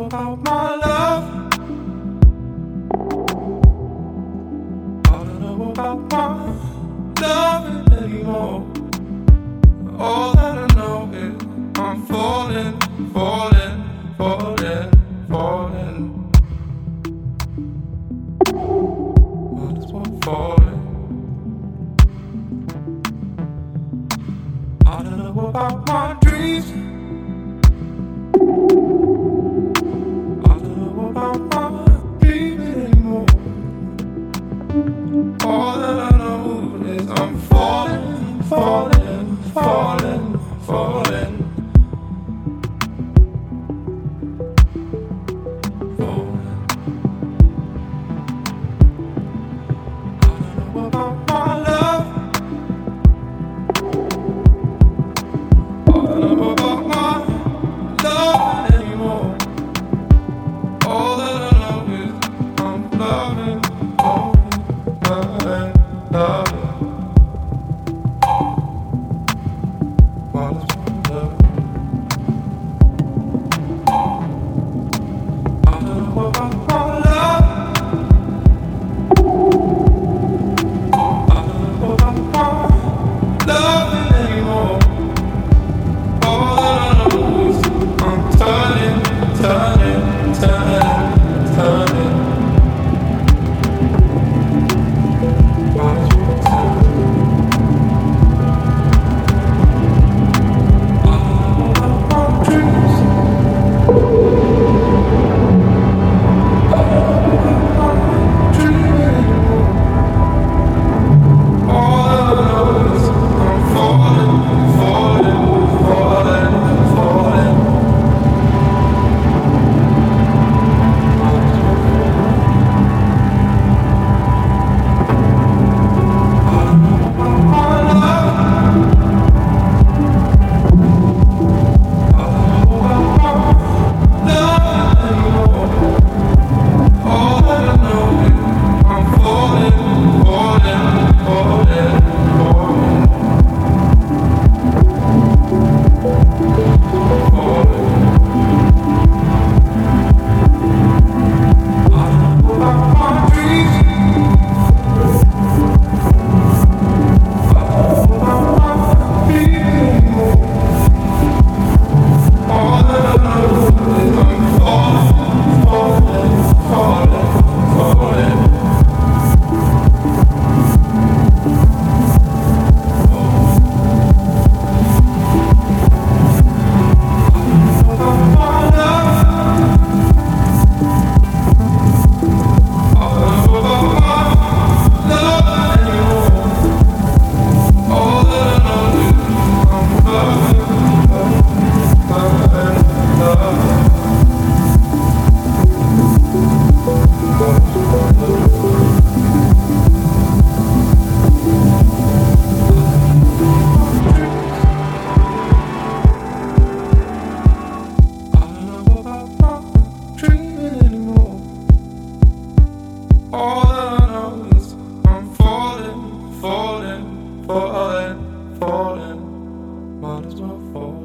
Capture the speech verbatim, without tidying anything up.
about my love. I don't know about my loving anymore. All that I know is I'm falling, falling, falling, falling. I just want falling. I don't know about my dreams. I don't know about my dreaming anymore. All that I know is I'm falling, falling, falling, falling, falling. I don't know about my love. I don't know about my love anymore. All that I know is I'm loving, loving, loving, loving. While it's my love. I don't know about my love. I don't know about my loving anymore. All that I know is I'm turning, turning, turning, turning. While it's my turn. I don't know about my dreams. I don't know about my dreaming anymore. All that I know is I'm falling, falling, falling, falling. I don't know about my love. I don't know about my love anymore. All that I know is I'm falling, falling, falling, falling, falling. I don't know about my dreams. I don't know about my feelings anymore. All that I know is I'm falling, falling, falling, falling. About my love. I don't know about my love anymore. All that I know is I'm loving, loving, loving. I don't know about my dreaming anymore. All that I know is I'm falling, falling, falling, falling. Might as well fall.